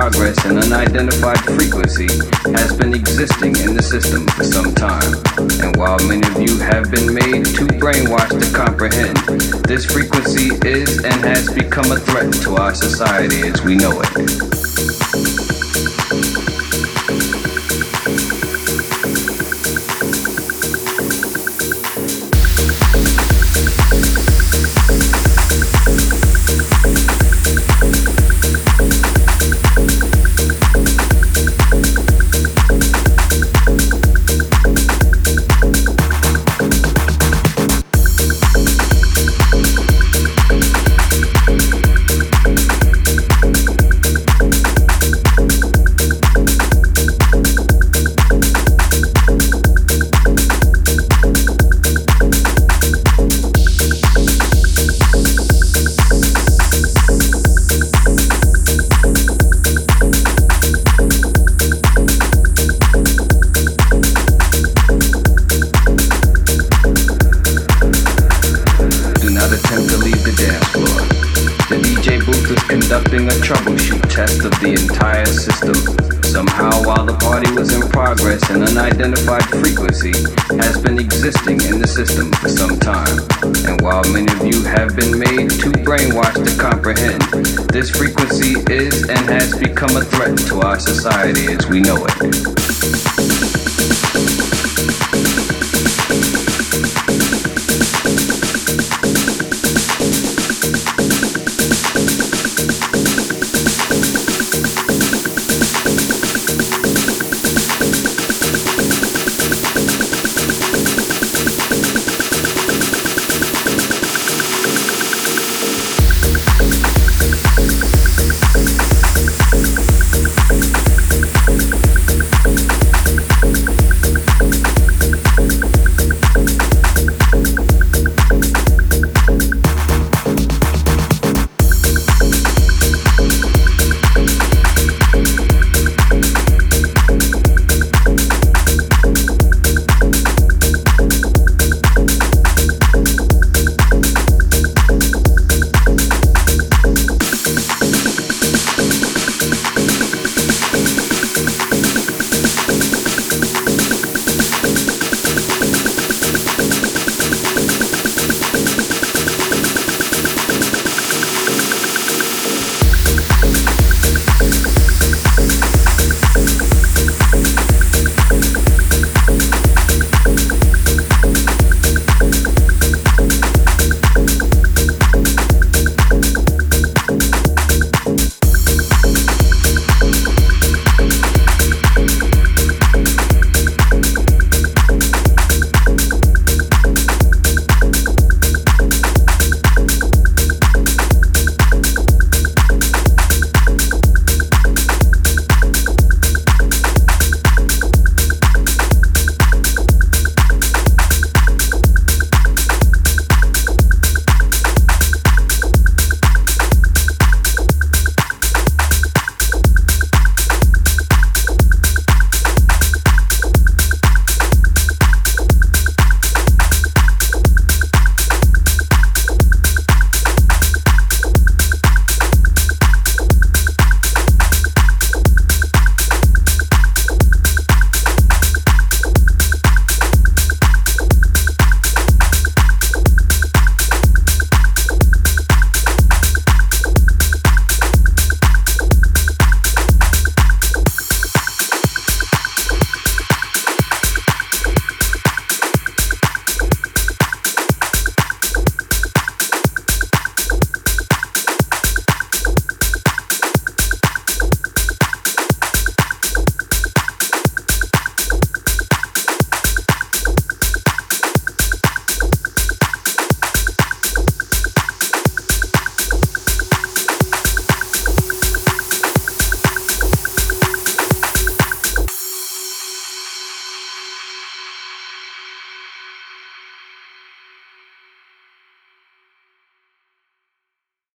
progress, an unidentified frequency has been existing in the system for some time. And while many of you have been made too brainwashed to comprehend, this frequency is and has become a threat to our society as we know it. Conducting a troubleshoot test of the entire system. Somehow, while the party was in progress, an unidentified frequency has been existing in the system for some time. And while many of you have been made too brainwashed to comprehend, this frequency is and has become a threat to our society as we know it.